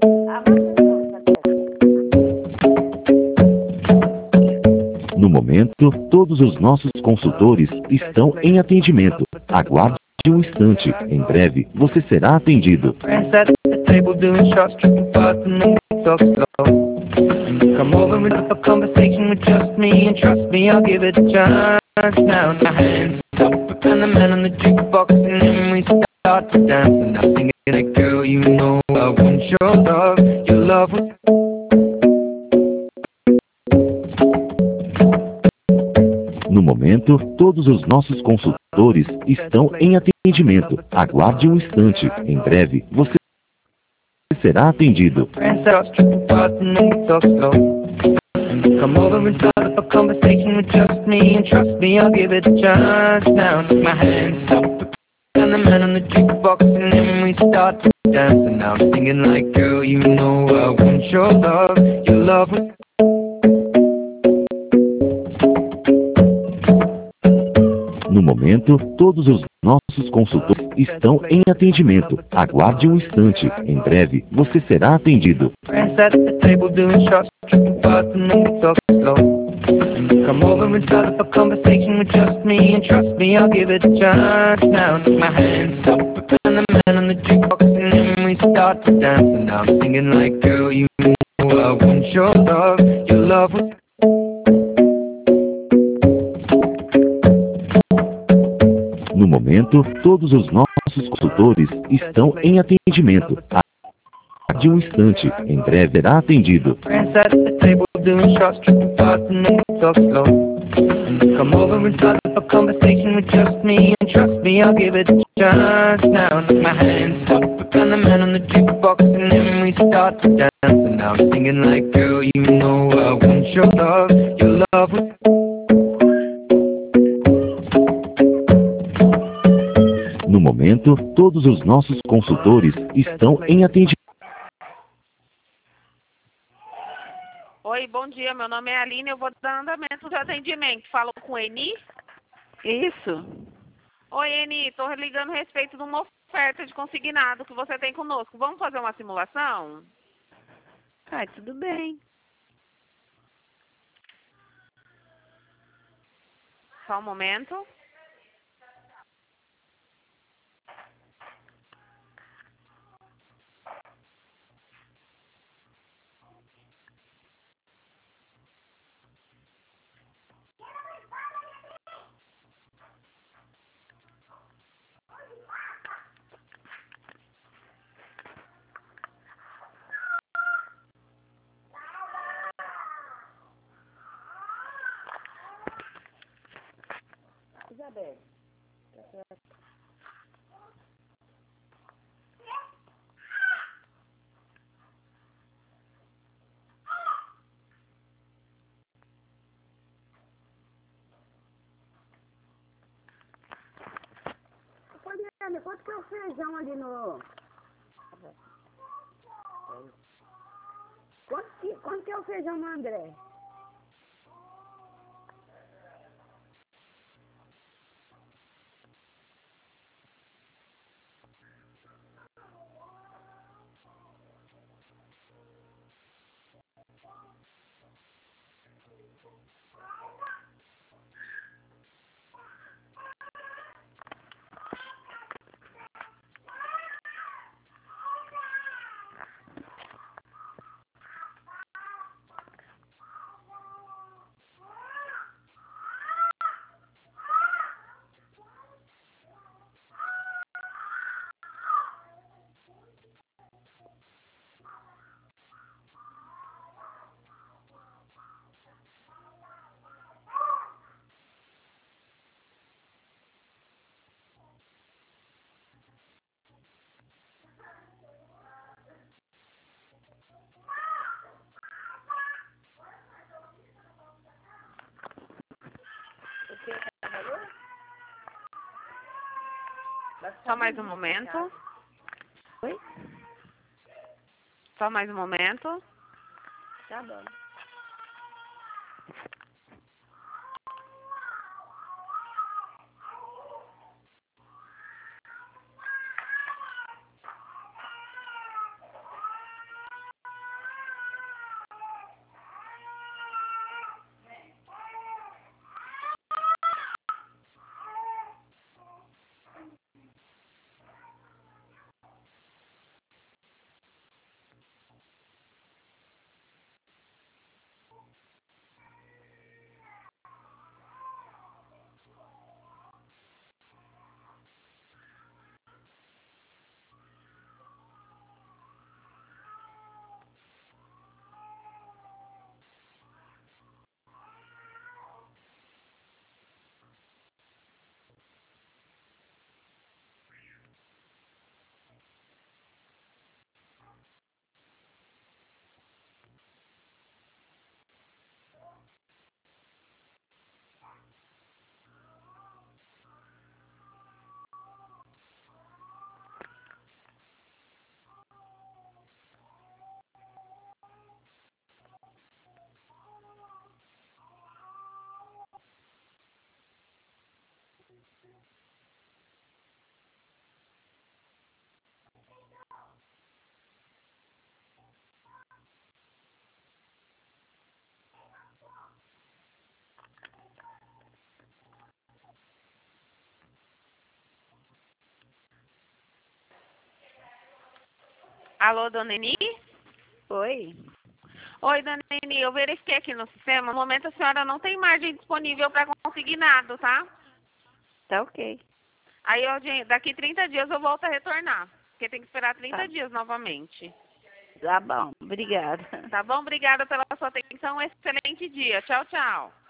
No momento, todos os nossos consultores estão em atendimento. Aguarde um instante. Em breve, você será atendido. Come over and have a conversation with just me, and trust me, I'll give it a chance. Now my hands up, and the man on the jukebox, and then we start to dance. And I'm singing like, girl, you know I want your love. Your love was... No momento, todos os nossos consultores estão em atendimento. Aguarde um instante. Em breve, você será atendido. Come over and start up a conversation with just me, and trust me, I'll give it a chance. Now my hands up, and the man on the jukebox, and then we start to dance. And now I'm singing like, girl, you know I want your love. Your love was... No momento, todos os nossos consultores estão em atendimento. Aguarde um instante. Em breve, você será atendido. Come over and start up a conversation with just me, and trust me, I'll give it a chance. Now my hands up, and the man on the jukebox, and then we start to dance. And now I'm singing like, girl, you know I want your love. Your love was... No momento, todos os nossos consultores estão em atendimento. Aguarde um instante. Em breve será atendido. Come over and start up a conversation with just me, and trust me, I'll give it a chance. Now my hands up, and the man on the jukebox, and then we start to dance. And now I'm singing like, girl, you know I want your love. Your love was... No momento, todos os nossos consultores estão em atendimento. Oi, bom dia. Meu nome é Aline. Eu vou dar andamento de atendimento. Falo com Eni? Isso. Oi, Eni. Estou ligando a respeito de uma oferta de consignado que você tem conosco. Vamos fazer uma simulação? Ah, tudo bem. Só um momento. Isabel. Poliana, quanto que é o feijão ali no... Quanto que é o feijão no André? Só mais um momento. Oi? Só mais um momento. Tá bom. Alô, dona Eni? Oi. Oi, dona Eni, eu verifiquei aqui no sistema. No momento a senhora não tem margem disponível para consignado, tá? Tá ok. Aí daqui 30 dias eu volto a retornar. Porque tem que esperar 30 Tá. dias novamente. Tá bom. Obrigada. Tá bom? Obrigada pela sua atenção. Um excelente dia. Tchau, tchau.